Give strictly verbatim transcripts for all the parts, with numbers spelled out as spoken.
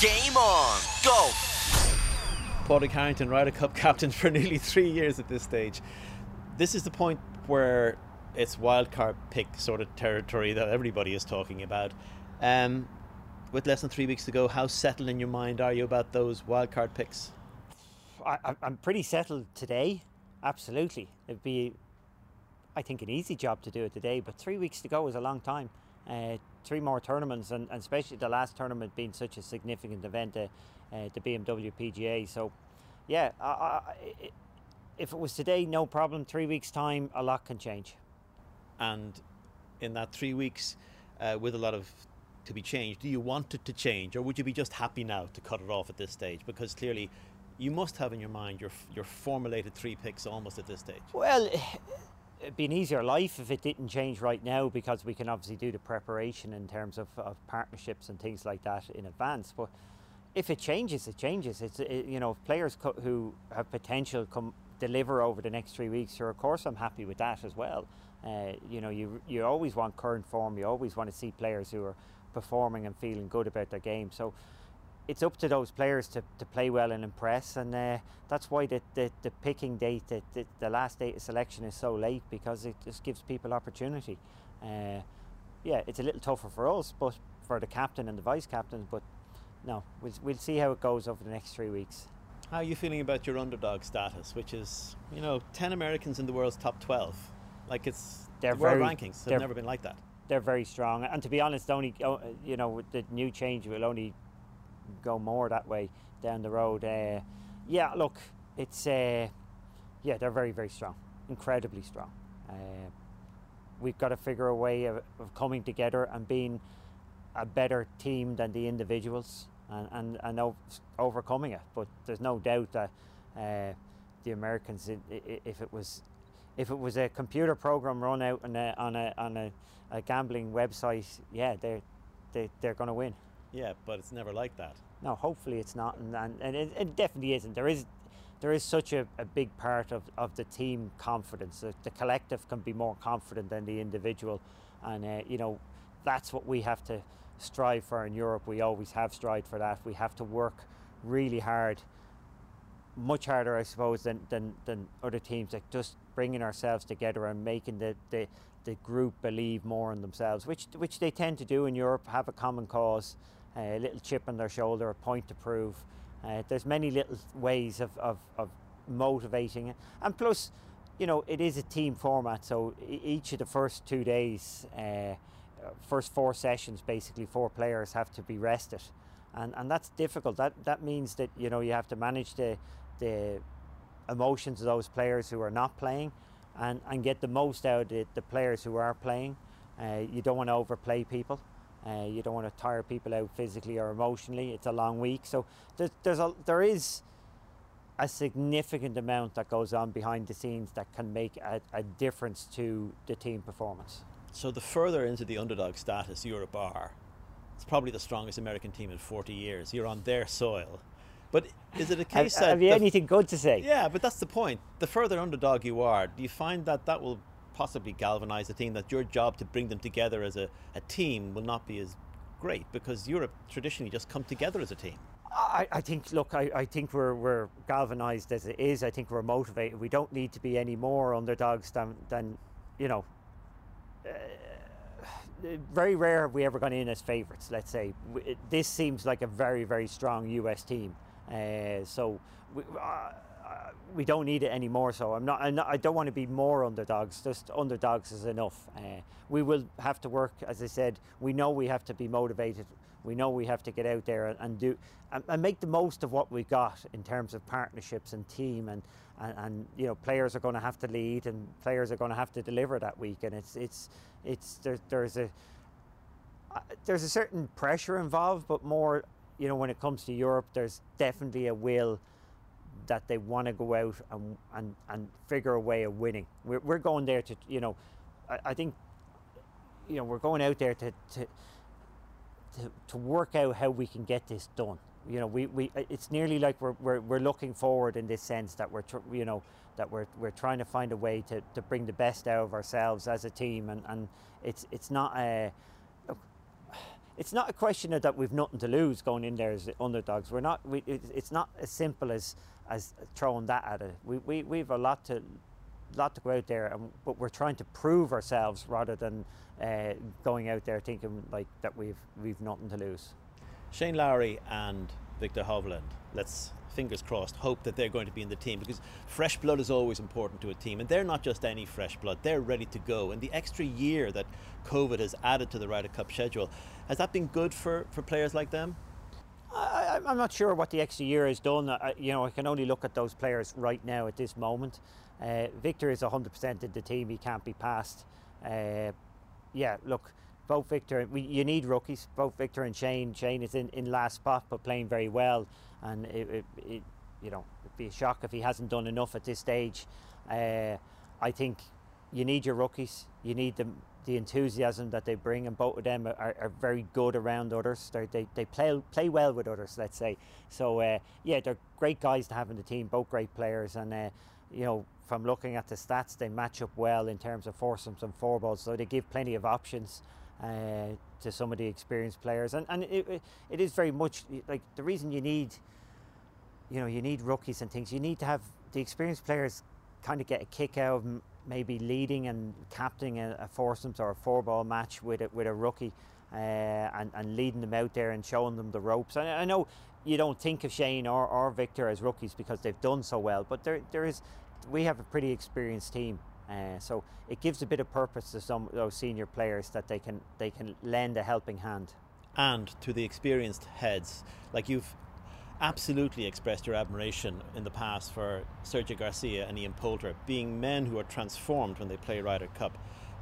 Game on, go! Padraig Harrington, Ryder Cup captain for nearly three years at this stage. This is the point where it's wildcard pick sort of territory that everybody is talking about. Um, with less than three weeks to go, how settled in your mind are you about those wildcard picks? I, I'm pretty settled today, absolutely. It'd be, I think, an easy job to do it today, but three weeks to go is a long time. Uh, three more tournaments, and, and especially the last tournament being such a significant event, uh, uh, the B M W P G A. So, yeah, I, I, if it was today, no problem. Three weeks' time, a lot can change. And in that three weeks, uh, with a lot of to be changed, do you want it to change, or would you be just happy now to cut it off at this stage? Because clearly, you must have in your mind your your formulated three picks almost at this stage. Well, it'd be an easier life if it didn't change right now, because we can obviously do the preparation in terms of, of partnerships and things like that in advance. But if it changes, it changes. It's it, you know, if players co- who have potential come deliver over the next three weeks, sure, of course I'm happy with that as well. Uh, you know, you you always want current form. You always want to see players who are performing and feeling good about their game. So it's up to those players to, to play well and impress, and uh, that's why the, the, the picking date, the, the, the last date of selection is so late, because it just gives people opportunity. Uh, yeah, it's a little tougher for us, but for the captain and the vice captains, but no, we'll, we'll see how it goes over the next three weeks. How are you feeling about your underdog status, which is, you know, ten Americans in the world's top twelve? Like, it's They're the world very- rankings they're- have never been like that. They're very strong, and to be honest, only oh, you know, with the new change will only go more that way down the road. Uh, yeah, look, it's uh, yeah, they're very, very strong, incredibly strong. Uh, we've got to figure a way of, of coming together and being a better team than the individuals, and and, and o- overcoming it. But there's no doubt that uh, the Americans, if it was if it was a computer program run out on a on a on a, a gambling website, yeah, they're they, they're going to win. Yeah, but it's never like that. No, hopefully it's not, and, and, and it, it definitely isn't. There is there is such a, a big part of, of the team confidence. The, the collective can be more confident than the individual, and uh, you know, that's what we have to strive for in Europe. We always have strived for that. We have to work really hard, much harder, I suppose, than, than, than other teams, like just bringing ourselves together and making the, the, the group believe more in themselves, which which they tend to do in Europe, have a common cause, a little chip on their shoulder, a point to prove. Uh, there's many little ways of, of, of motivating it. And plus, you know, it is a team format, so e- each of the first two days, uh, first four sessions, basically four players have to be rested. And and that's difficult. That that means that, you know, you have to manage the the emotions of those players who are not playing, and, and get the most out of the, the players who are playing. Uh, you don't want to overplay people. Uh, you don't want to tire people out physically or emotionally. It's a long week, so there's, there's a there is a significant amount that goes on behind the scenes that can make a, a difference to the team performance. So the further into the underdog status Europe are, it's probably the strongest American team in forty years. You're on their soil. But is it a case have, that... have you the, anything good to say? Yeah, but that's the point. The further underdog you are, do you find that that will possibly galvanise the team, that your job to bring them together as a, a team will not be as great, because Europe traditionally just come together as a team? I, I think, look, I, I think we're, we're galvanised as it is. I think we're motivated. We don't need to be any more underdogs than, than you know, uh, very rare have we ever gone in as favourites, let's say. It, this seems like a very, very strong U S team. Uh, so we, uh, we don't need it anymore. So I'm not, I'm not. I don't want to be more underdogs. Just underdogs is enough. Uh, we will have to work, as I said. We know we have to be motivated. We know we have to get out there and, and do and, and make the most of what we got in terms of partnerships and team, and, and, and you know, players are going to have to lead, and players are going to have to deliver that week. And it's it's it's there, there's a uh, there's a certain pressure involved, but more, you know, when it comes to Europe, there's definitely a will that they want to go out and, and, and figure a way of winning. We're, we're going there to, you know, I, I think, you know, we're going out there to, to, to, to work out how we can get this done. You know, we, we it's nearly like we're, we're, we're looking forward in this sense that we're, tr- you know, that we're, we're trying to find a way to, to bring the best out of ourselves as a team. And, and it's, it's not a, it's not a question of that we've nothing to lose going in there as the underdogs. We're not. We, it, it's not as simple as as throwing that at it. We we we've a lot to lot to go out there, and, but we're trying to prove ourselves rather than uh, going out there thinking like that we've we've nothing to lose. Shane Lowry and Victor Hovland, let's, fingers crossed, hope that they're going to be in the team, because fresh blood is always important to a team, and they're not just any fresh blood, they're ready to go. And the extra year that COVID has added to the Ryder Cup schedule, has that been good for, for players like them? I, I'm not sure what the extra year has done. I, you know, I can only look at those players right now at this moment. Uh, Victor is one hundred percent in the team, he can't be passed. Uh, yeah, look, both Victor, we, you need rookies, both Victor and Shane. Shane is in, in last spot but playing very well, and it, it, it, you know, it'd be a shock if he hasn't done enough at this stage. Uh, I think you need your rookies, you need them, the enthusiasm that they bring, and both of them are, are very good around others. They're, they they play play well with others, let's say. So uh, yeah, they're great guys to have in the team, both great players, and uh, you know, from looking at the stats, they match up well in terms of foursomes and four balls, so they give plenty of options uh, to some of the experienced players. And and it, it is very much like the reason you need, you know, you need rookies and things. You need to have the experienced players kind of get a kick out of maybe leading and captaining a, a foursomes or a four ball match with a, with a rookie, uh, and, and leading them out there and showing them the ropes. And I know you don't think of Shane or, or Victor as rookies because they've done so well, but there there is, we have a pretty experienced team, uh, so it gives a bit of purpose to some of those senior players that they can they can lend a helping hand. And to the experienced heads, like you've absolutely expressed your admiration in the past for Sergio Garcia and Ian Poulter, being men who are transformed when they play Ryder Cup.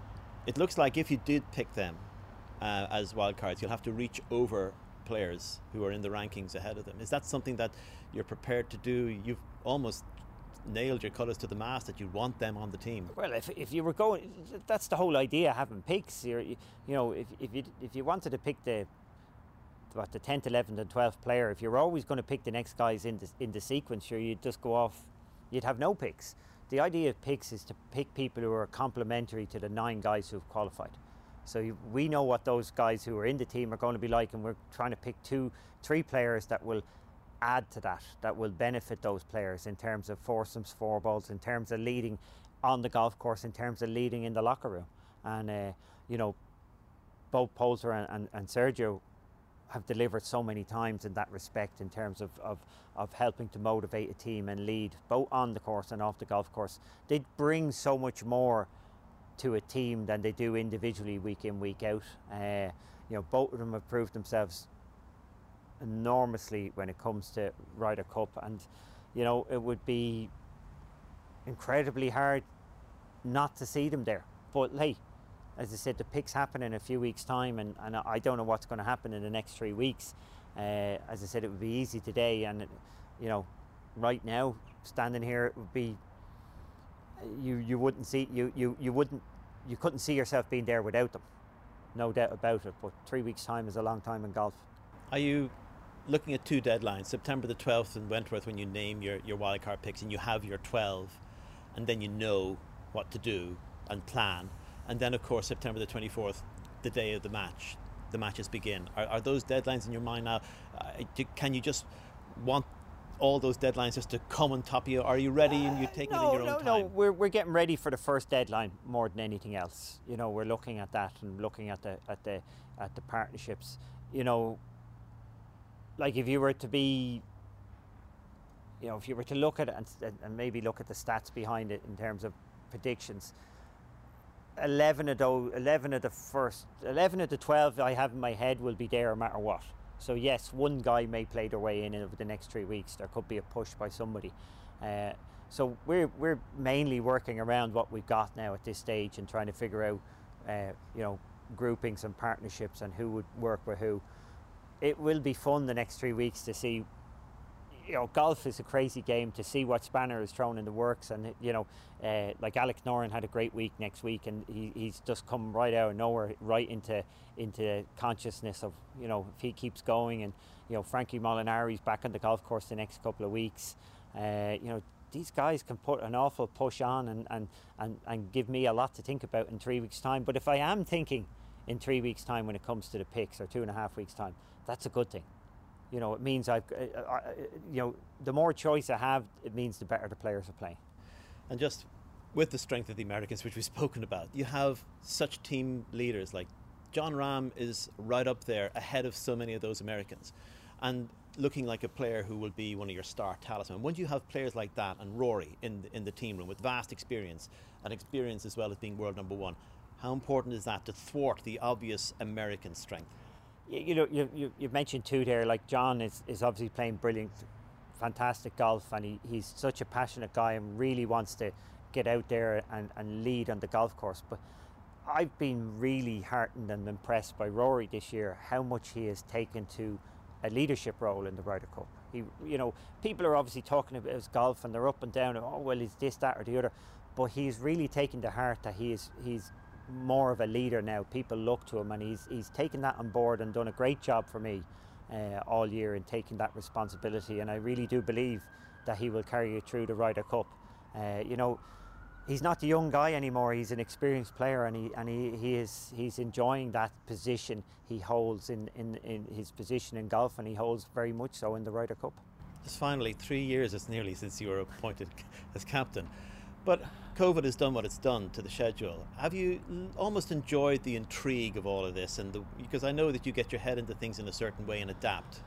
It looks like if you did pick them uh, as wildcards, you'll have to reach over players who are in the rankings ahead of them. Is that something that you're prepared to do? You've almost nailed your colours to the mast that you want them on the team. Well, if, if you were going, that's the whole idea, having picks. You're, you, you know, if, if, you, if you wanted to pick the what, the tenth, eleventh and twelfth player, if you're always going to pick the next guys in the, in the sequence, sure, you'd just go off, you'd have no picks. The idea of picks is to pick people who are complementary to the nine guys who've qualified. So you, we know what those guys who are in the team are going to be like, and we're trying to pick two, three players that will add to that, that will benefit those players in terms of foursomes, four balls, in terms of leading on the golf course, in terms of leading in the locker room. And, uh, you know, both Poulter and, and, and Sergio have delivered so many times in that respect in terms of, of, of helping to motivate a team and lead both on the course and off the golf course. They bring so much more to a team than they do individually week in, week out. Uh, you know, both of them have proved themselves enormously when it comes to Ryder Cup, and you know, it would be incredibly hard not to see them there. But hey, as I said, the picks happen in a few weeks' time, and, and I don't know what's going to happen in the next three weeks. Uh, as I said, it would be easy today, and it, you know, right now, standing here, it would be, you you wouldn't see you you you wouldn't you couldn't see yourself being there without them, no doubt about it. But three weeks' time is a long time in golf. Are you looking at two deadlines, September the twelfth in Wentworth, when you name your your wildcard picks and you have your twelve, and then you know what to do and plan? And then, of course, September the twenty-fourth, the day of the match, the matches begin. Are, are those deadlines in your mind now? Uh, do, can you just want all those deadlines just to come on top of you? Are you ready and you take uh, no, it in your no, own no. time? No, we're we're getting ready for the first deadline more than anything else. You know, we're looking at that and looking at the at the at the partnerships. You know, like if you were to be, you know, if you were to look at it and, and maybe look at the stats behind it in terms of predictions. eleven of those, eleven of the first, eleven of the twelve I have in my head will be there no matter what. So yes, one guy may play their way in over the next three weeks. There could be a push by somebody. Uh, so we're we're mainly working around what we've got now at this stage and trying to figure out, uh, you know, groupings and partnerships and who would work with who. It will be fun the next three weeks to see. You know, golf is a crazy game, to see what Spanner is thrown in the works, and you know, uh, like Alex Noren had a great week next week, and he, he's just come right out of nowhere, right into into consciousness of, you know, if he keeps going, and you know, Frankie Molinari's back on the golf course the next couple of weeks. Uh, you know, these guys can put an awful push on and, and and and give me a lot to think about in three weeks' time. But if I am thinking in three weeks' time when it comes to the picks, or two and a half weeks' time, that's a good thing. You know, it means I've, uh, uh, you know, the more choice I have, it means the better the players are playing. And just with the strength of the Americans, which we've spoken about, you have such team leaders like Jon Rahm is right up there ahead of so many of those Americans, and looking like a player who will be one of your star talisman. When you have players like that, and Rory in the, in the team room with vast experience, and experience as well as being world number one, how important is that to thwart the obvious American strength? You, you know, you, you, you mentioned two there, like John is, is obviously playing brilliant, fantastic golf, and he, he's such a passionate guy and really wants to get out there and, and lead on the golf course. But I've been really heartened and impressed by Rory this year, how much he has taken to a leadership role in the Ryder Cup. He, you know, people are obviously talking about his golf and they're up and down, oh well, he's this, that or the other, but he's really taken to heart that he is, he's more of a leader now. People look to him, and he's, he's taken that on board and done a great job for me uh, all year in taking that responsibility, and I really do believe that he will carry it through the Ryder Cup. Uh, you know, he's not the young guy anymore. He's an experienced player, and he and he, he is he's enjoying that position he holds in, in, in his position in golf, and he holds very much so in the Ryder Cup. Just finally, three years it's nearly since you were appointed as captain, but COVID has done what it's done to the schedule. Have you almost enjoyed the intrigue of all of this? And the, because I know that you get your head into things in a certain way and adapt.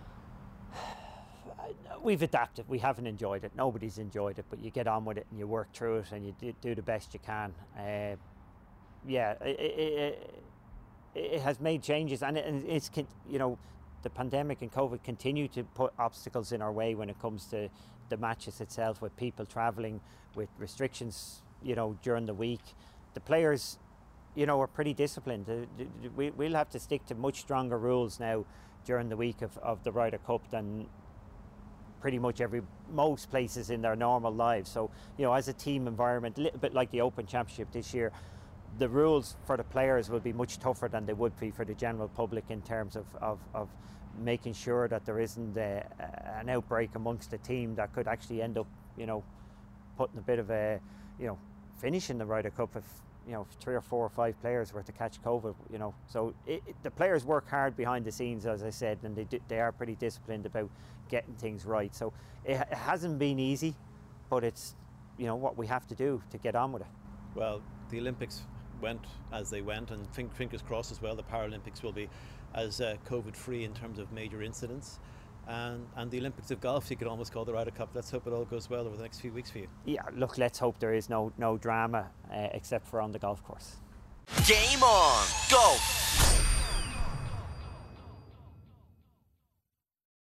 We've adapted. We haven't enjoyed it. Nobody's enjoyed it, but you get on with it and you work through it and you do the best you can. Uh, yeah, it, it, it has made changes, and it's, you know, the pandemic and COVID continue to put obstacles in our way when it comes to the matches itself, with people travelling, with restrictions, you know, during the week. The players, you know, are pretty disciplined. We, we'll have to stick to much stronger rules now during the week of, of the Ryder Cup than pretty much every most places in their normal lives. So, you know, as a team environment, a little bit like the Open Championship this year, the rules for the players will be much tougher than they would be for the general public in terms of, of, of making sure that there isn't a, an outbreak amongst the team that could actually end up, you know, putting a bit of a, you know, finishing the Ryder Cup if, you know, three or four or five players were to catch COVID, you know. So it, it, the players work hard behind the scenes, as I said, and they, they are pretty disciplined about getting things right. So it, it hasn't been easy, but it's, you know, what we have to do to get on with it. Well, the Olympics went as they went, and fingers crossed as well the Paralympics will be as uh, COVID free in terms of major incidents, and and the Olympics of golf, you could almost call the Ryder Cup. Let's hope it all goes well over the next few weeks for you. Yeah, look, let's hope there is no no drama uh, except for on the golf course. Game on, golf.